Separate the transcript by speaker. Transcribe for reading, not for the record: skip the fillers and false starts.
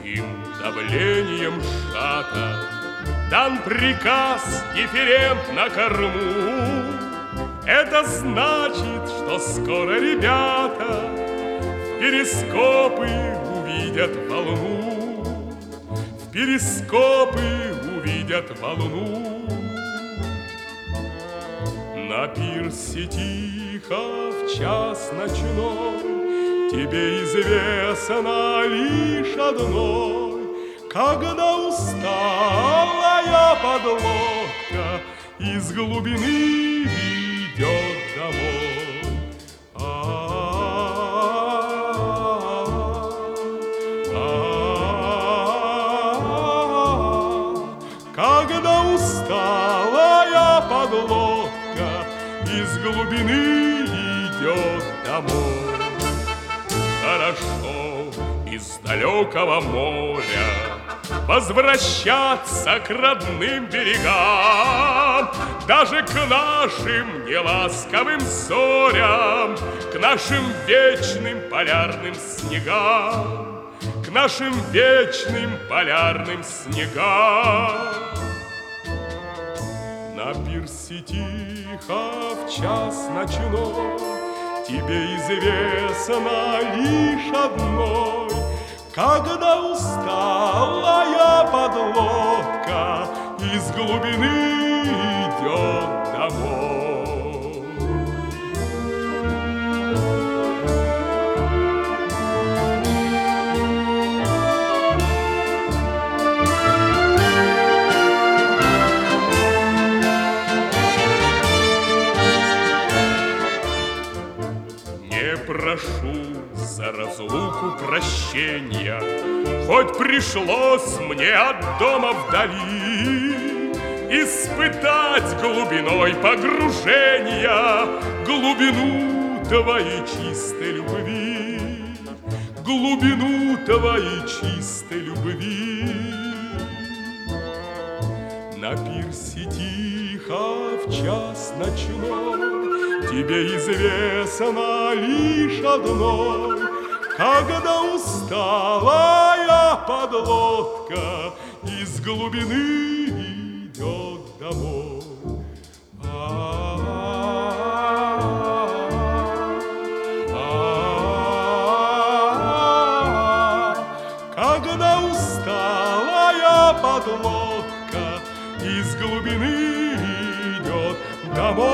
Speaker 1: Каким давлением сжато дан приказ дифферент на корму. Это значит, что скоро ребята в перископы увидят волну. В перископы увидят волну. На пирсе тихо в час ночной тебе известно лишь одной, когда усталая подлодка из глубины идет домой. Когда усталая подлодка из глубины идет домой. Хорошо из далекого моря возвращаться к родным берегам, даже к нашим неласковым зорям, к нашим вечным полярным снегам, к нашим вечным полярным снегам. На пирсе тихо в час ночной тебе известно лишь одной, когда усталая подлодка из глубины идет домой. Не прошу за разлуку прощения, хоть пришлось мне от дома вдали испытать глубиной погружения глубину твоей чистой любви, глубину твоей чистой любви. На пирсе тихо в час ночной тебе известно лишь одной, когда усталая подлодка из глубины идет домой. Когда усталая подлодка из глубины идет домой.